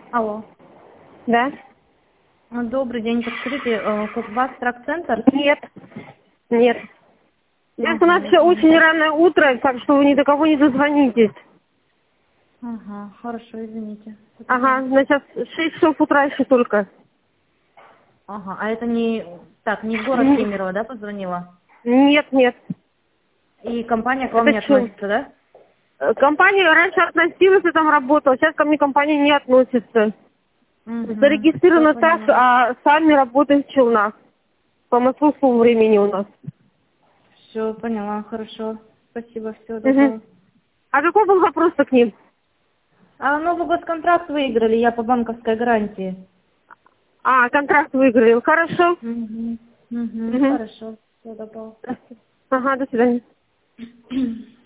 Алло. Да? Добрый день. Подскажите, у вас трак-центр? Нет. Нет. Сейчас у Ага, нас все извините. очень раннее утро, так что вы ни до кого не дозвонитесь. Ага, хорошо, извините. Ага, Записала. на сейчас 6 часов утра еще только. Ага, а это не... Так, не город Н- Кемерово, да, позвонила? Нет, нет. И компания к вам Это не что? относится, да? Компания раньше относилась, я там работала, сейчас ко мне компания не относится. Угу, все Зарегистрировано так, поняла. а сами работаем в Челнах. По московскому времени у нас. Все поняла, хорошо. Спасибо, всего Мгм. доброго. А какой был вопрос-то к ним? А Новый госконтракт выиграли, я по банковской гарантии. А, контракт выиграли. Хорошо. Угу, угу, Мгм. хорошо, всего доброго. Ага, до свидания.